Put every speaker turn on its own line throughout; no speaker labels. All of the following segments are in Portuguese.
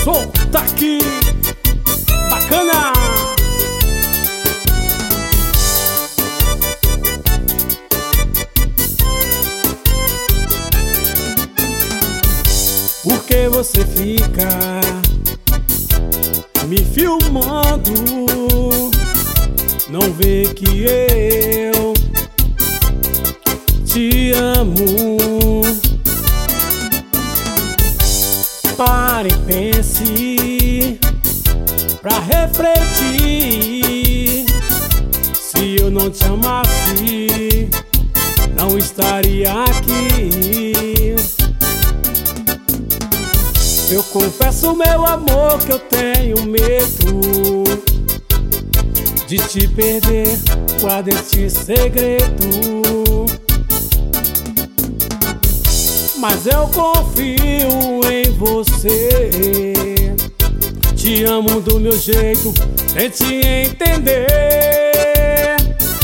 Sotaque bacana. Por que você fica me filmando? Não vê que eu te amo? Pare e pense pra refletir. Se eu não te amasse, não estaria aqui. Eu confesso, meu amor, que eu tenho medo de te perder. Guarda este segredo, mas eu confio em você. Te amo do meu jeito, tente entender.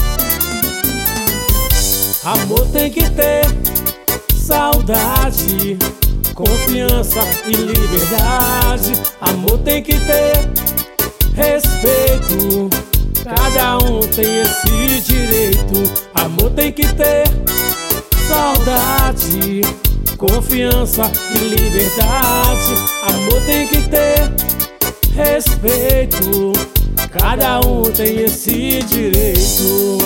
Amor tem que ter saudade, confiança e liberdade. Amor tem que ter respeito, cada um tem esse direito. Amor tem que ter saudade, confiança e liberdade. Amor tem que ter respeito, cada um tem esse direito.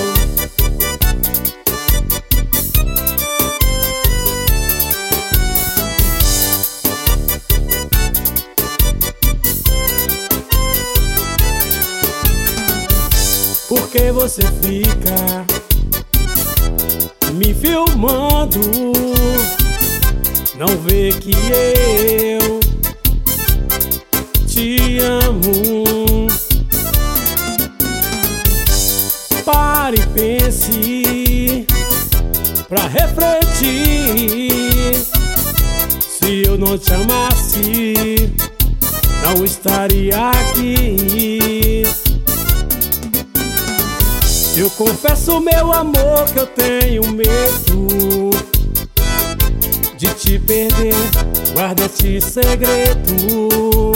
Por que você fica me filmando? Não vê que eu te amo? Pare e pense pra refletir. Se eu não te amasse, não estaria aqui. Eu confesso, meu amor, que eu tenho medo de te perder. Guarda este segredo,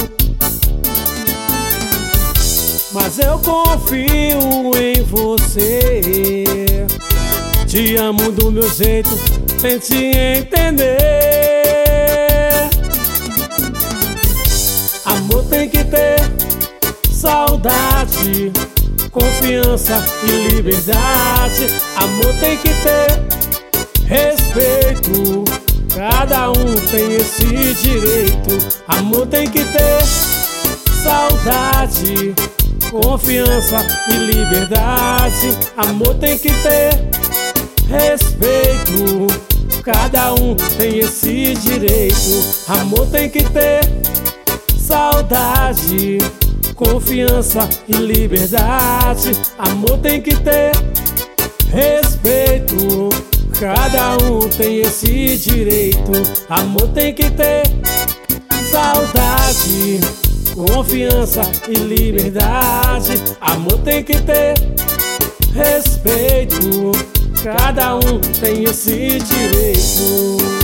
mas eu confio em você. Te amo do meu jeito, tente entender. Amor tem que ter saudade, confiança e liberdade. Amor tem que ter respeito, cada um tem esse direito. Amor tem que ter saudade, confiança e liberdade. Amor tem que ter respeito, cada um tem esse direito. Amor tem que ter saudade, confiança e liberdade. Amor tem que ter respeito, cada um tem esse direito. Amor tem que ter saudade, confiança e liberdade. Amor tem que ter respeito, cada um tem esse direito.